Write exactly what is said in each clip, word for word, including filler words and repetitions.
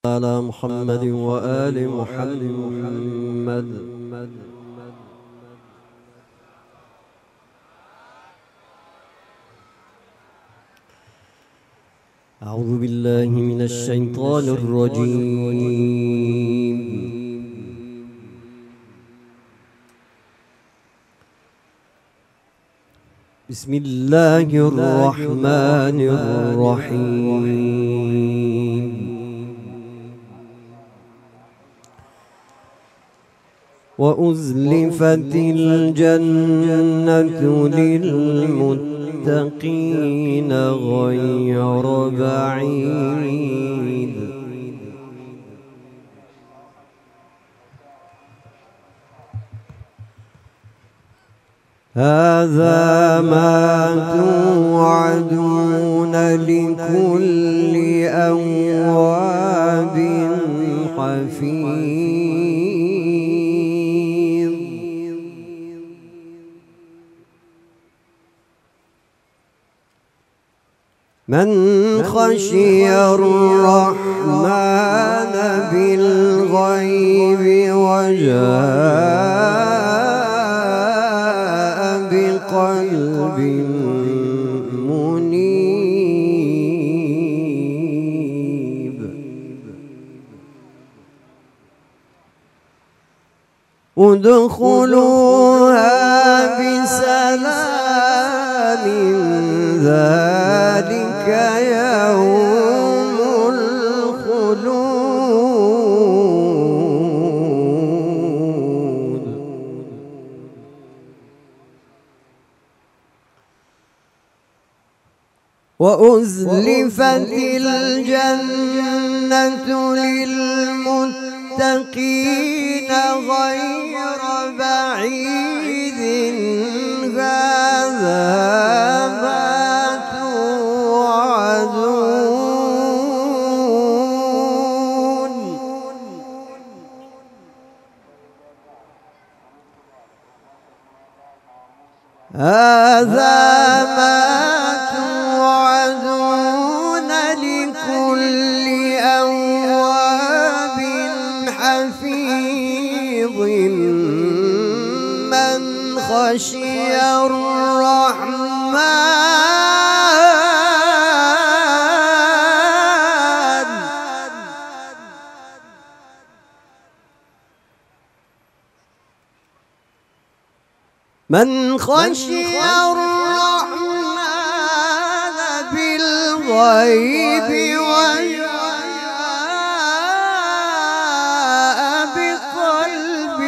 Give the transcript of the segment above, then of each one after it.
على محمد وآل محمد. أعوذ بالله من الشيطان الرجيم. بسم الله الرحمن الرحيم. وأزلفت الجنة للمتقين غير بعيد. هذا ما توعدون لكل أواب حفيظ. من خشي الرحمن بالغيب وجاء بقلب منيب. ادخلوها بسلام ذلك يوم الخلود. وأزلفت الجنة للمتقين غير بعيد. هذا ما توعدون. هذا ما توعدون لكل أواب حفيظ. من خشي الرحمن من خشي الرحمن بالغيب وجاء بقلب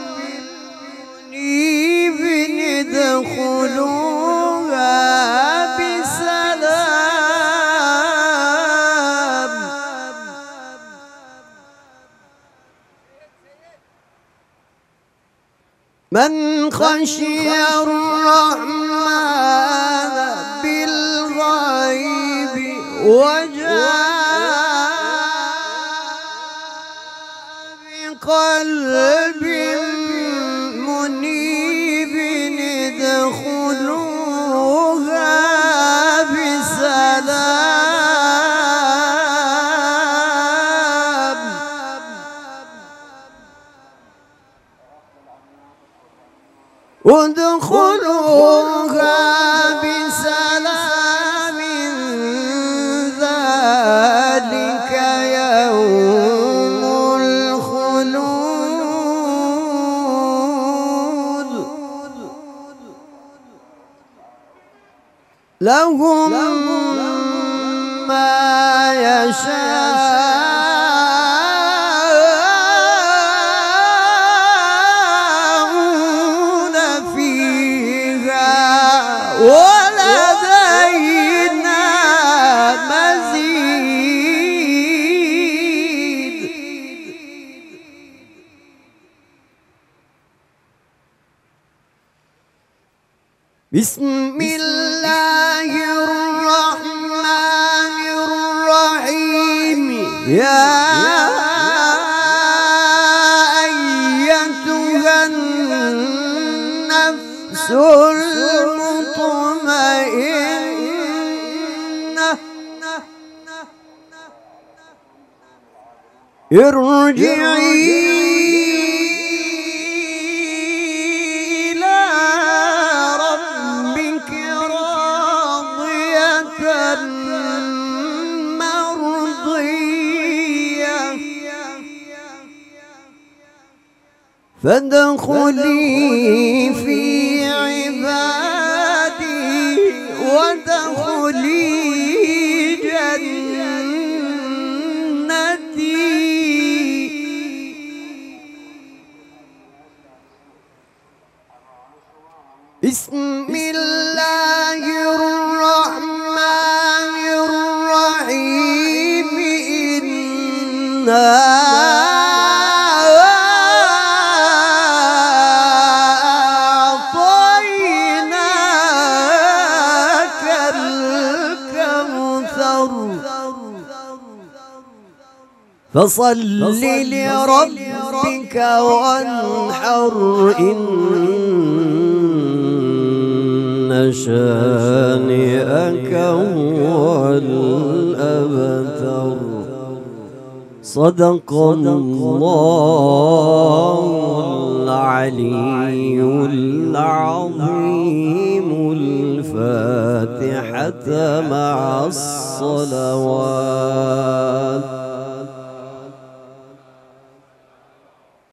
منيب. ادخلوها بسلام. من خشي الرحمن بالغيب وجاء بقلب منيب. ادخلوها بسلام. ادخلوها بسلام ذلك يوم الخلود. لهم ما يشاءون فيها ولدينا مزيد. بسم الله الرحمن الرحيم. يا أيتها النفس المطمئنة ارجعي إلى ربك راضية مرضية فادخلي في عبادي وادخلي بسم الله الرحمن الرحيم إنا أعطيناك الكوثر فصل لربك وانحر إن شانئك هو الأبتر صدق الله العلي العظيم الفاتحة مع الصلوات.